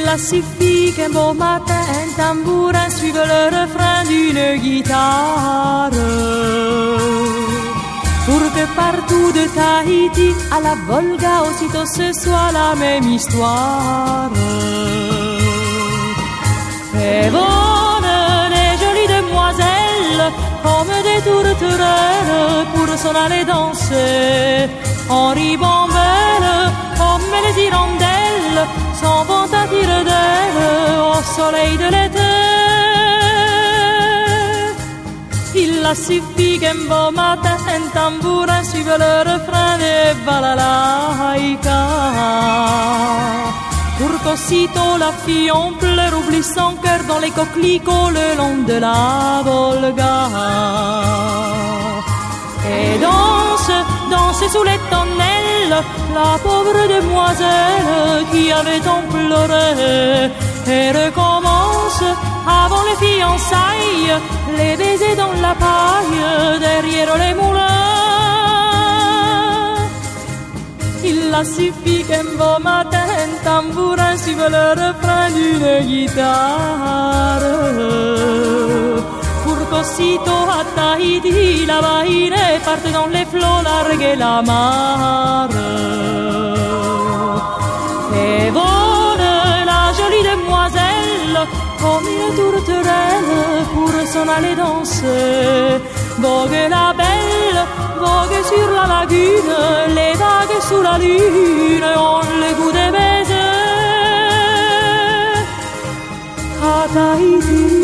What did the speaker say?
a suffi qu'un beau matin, un tambourin suive le refrain d'une guitare, pour que partout de Tahiti à la Volga aussitôt ce soit la même histoire. Et bonne les jolies demoiselles, comme des tourterelles pour s'en aller danser, en ribambelle, comme les hirondelles, s'en vont à tire d'aile au soleil de l'été. Il a suffi qu'un beau matin, un tambourin suive le refrain de balalaïka, pour qu'aussitôt la fille en pleurs oublie son cœur dans les coquelicots le long de la Volga. Et danse sous les tonnelles, la pauvre demoiselle qui avait tant pleuré, et recommence avant les fiançailles, les baisers dans la paille, derrière les moulins. Il a suffi qu'un beau matin, un tambourin suive le refrain d'une guitare, pour qu'aussitôt à Tahiti, la baïne parte dans les flots larguer la mare. Et vole la jolie demoiselle comme une tourterelle pour s'en aller danser. Vogue la belle, vogue sur la lagune, les vagues sous la lune ont le goût des baisers. À Tahiti.